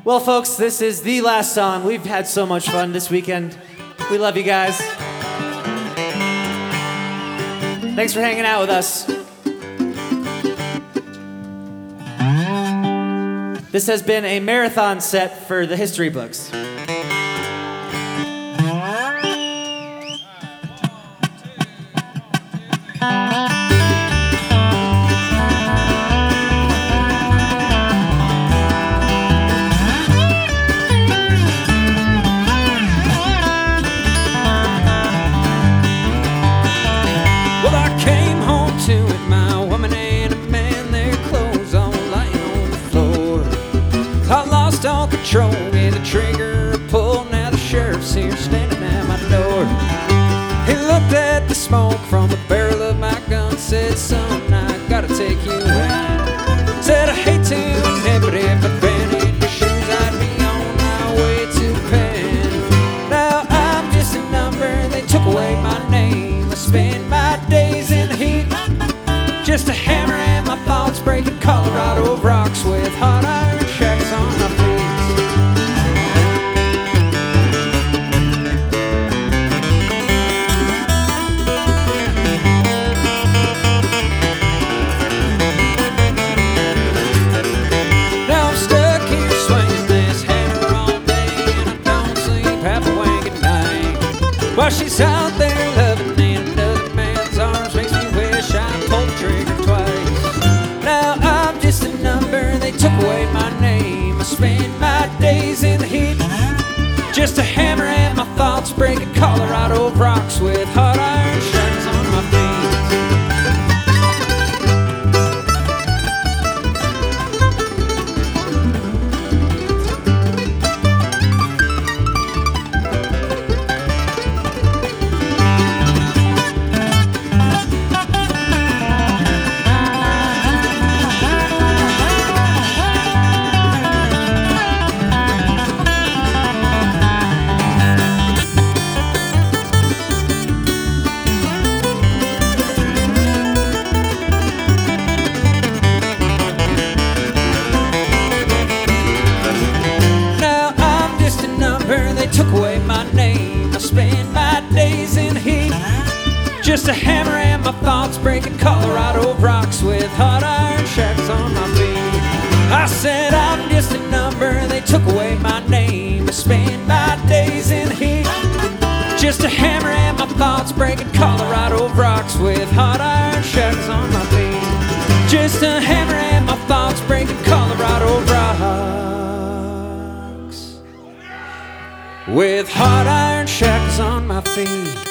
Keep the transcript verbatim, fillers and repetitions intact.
Well, folks, this is the last song. We've had so much fun this weekend. We love you guys. Thanks for hanging out with us. This has been a marathon set for the history books. All control, gave the trigger a pull. Now the sheriff's here standing at my door. He looked at the smoke from the barrel of my gun, said, son, I gotta take you in. Said, I hate to admit, but if I'd been in your shoes, I'd be on my way to pen. Now I'm just a number, they took away my name. I spend my days in the heat, just a hammer and my thoughts breaking Colorado rocks with hot iron shacks on my feet. While she's out there loving in another man's arms, makes me wish I pulled the trigger twice. Now I'm just a number, they took away my name. I spend my days in the heat, just a hammer and my thoughts breaking Colorado rocks with hot iron shacks on my feet. They took away my name. I spend my days in the heat, just a hammer and my thoughts breaking Colorado rocks with hot iron shacks on my feet. I said I'm just a number, they took away my name. I spend my days in the heat, just a hammer and my thoughts breaking Colorado rocks with hot iron shacks on my feet. Just a hammer and my thoughts breaking Colorado rocks with hot iron shackles on my feet.